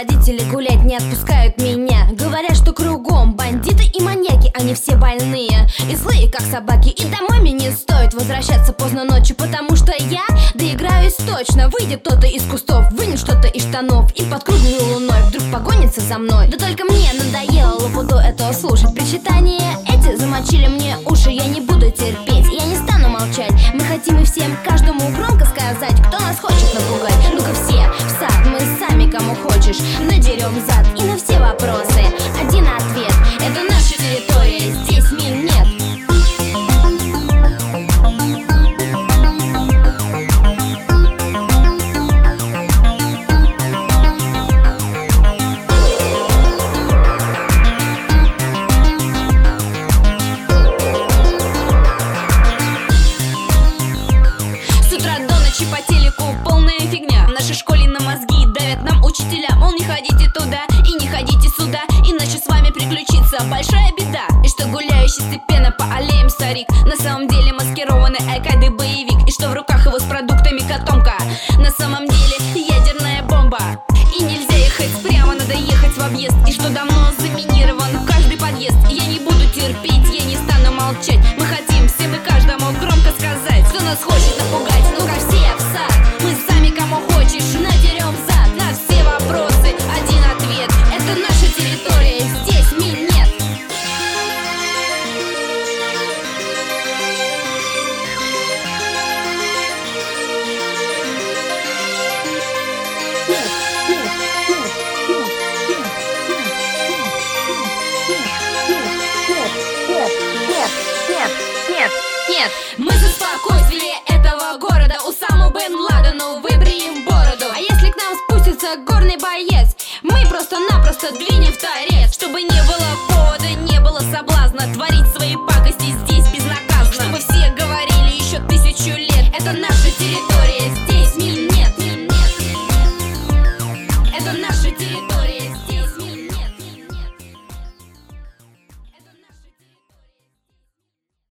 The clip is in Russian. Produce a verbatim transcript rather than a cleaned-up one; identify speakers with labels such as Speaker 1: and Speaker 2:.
Speaker 1: родители гулять не отпускают меня. Говорят, что кругом бандиты и маньяки, они все больные и злые, как собаки. И домой мне не стоит возвращаться поздно ночью, потому что я доиграюсь точно. Выйдет кто-то из кустов, вынет что-то из штанов и под круглой луной вдруг погонится за мной. Да только мне надоело лабуду этого слушать. Причитания эти замочили мне уши. Я не буду терпеть, я не стану молчать. Мы хотим и всем, каждому громко сказать, кто нас хочет напугать. Ну-ка все в сад, мы сами кому хочешь надерем зад. И на все вопросы один ответ: это наша территория, здесь мин нет.
Speaker 2: По телеку полная фигня. В нашей школе на мозги давят нам учителя. Мол, не ходите туда и не ходите сюда, иначе с вами приключится большая беда. И что гуляющий степенно по аллеям старик на самом деле маскированный айкады боевик. И что в руках его с продуктами котомка на самом деле ядерная бомба. И нельзя ехать прямо, надо ехать в объезд. И что давно заминирован каждый подъезд. И я не буду терпеть, я не стану молчать. Мы хотим всем и каждому громко сказать, кто нас хочет напугать. Ну-ка все в сад, мы сами кому хочешь надерем зад. На все вопросы один ответ: это наша территория, здесь мин нет. Нет, мы за спокойствие этого города. Усаму бен Ладену выбреем бороду. А если к нам спустится горный боец, мы просто-напросто двинем в торец. Чтобы не было повода, не было соблазна творить